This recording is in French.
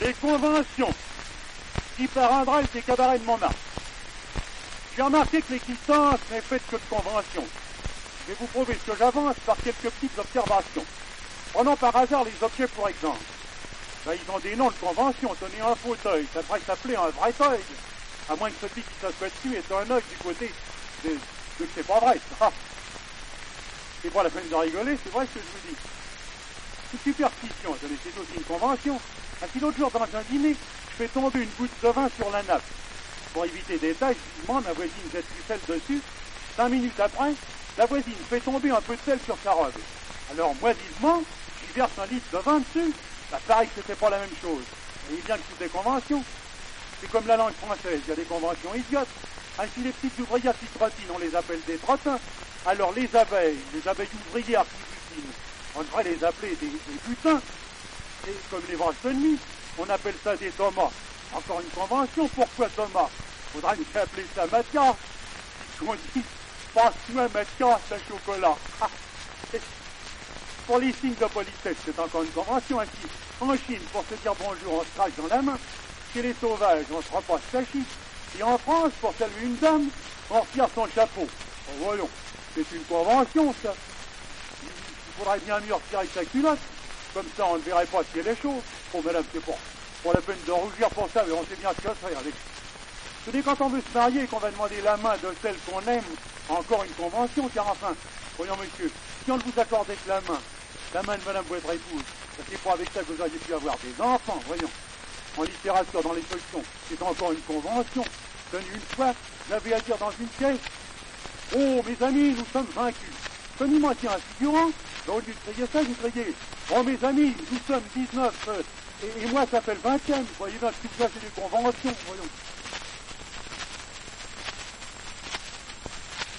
Les conventions qui parandraient des cabarets de Montmartre. J'ai remarqué que l'existence n'est faite que de conventions. Je vais vous prouver ce que j'avance par quelques petites observations. Prenons par hasard les objets pour exemple. Ben, ils ont des noms de conventions. Tenez un fauteuil, ça devrait s'appeler un vrai œil. À moins que celui qui s'assoit dessus ait un œil du côté de que c'est pas vrai. Ah. C'est pas la peine de rigoler, c'est vrai ce que je vous dis. C'est superstition, c'est aussi une convention. Ainsi l'autre jour dans un dîner, je fais tomber une goutte de vin sur la nappe. Pour éviter des tailles, vivement, ma voisine jette du sel dessus. 5 minutes après, la voisine fait tomber un peu de sel sur sa robe. Alors moi vivement, j'y verse un litre de vin dessus. Ça paraît que c'était pas la même chose. Vous voyez bien que c'est des conventions. C'est comme la langue française, il y a des conventions idiotes. Ainsi les petites ouvrières qui trottinent, on les appelle des trottins. Alors les abeilles ouvrières qui butinent, on devrait les appeler des butins. Et comme les vaches de nuit, on appelle ça des Thomas. Encore une convention, pourquoi Thomas? Faudrait nous appeler ça Mathias. On dit, passe-moi Mathias à chocolat. Ah. Pour les signes de politesse, c'est encore une convention ainsi. En Chine, pour se dire bonjour, on se crache dans la main. Chez les sauvages, on se repasse sa chic. Et en France, pour saluer une dame, on retire son chapeau. Oh, voyons, c'est une convention, ça. Il faudrait bien mieux retirer sa culotte. Comme ça, on ne verrait pas si elle est chaude. Oh, madame, c'est pour la peine de rougir pour ça, mais on sait bien ce que c'est. Je dis, quand on veut se marier et qu'on va demander la main de celle qu'on aime, encore une convention, car enfin, voyons, monsieur, si on ne vous accordait que la main de madame votre épouse, c'est pas avec ça que vous auriez pu avoir des enfants, voyons. En littérature, dans les feuilletons, c'est encore une convention. Tenue une fois, j'avais à dire dans une pièce, oh, mes amis, nous sommes vaincus. Comme il manquait un figurant, au lieu de crier ça, j'ai crié, oh, mes amis, nous sommes 19, et moi, ça fait le 20e. Voyez bien que tout ça, c'est des conventions, voyons.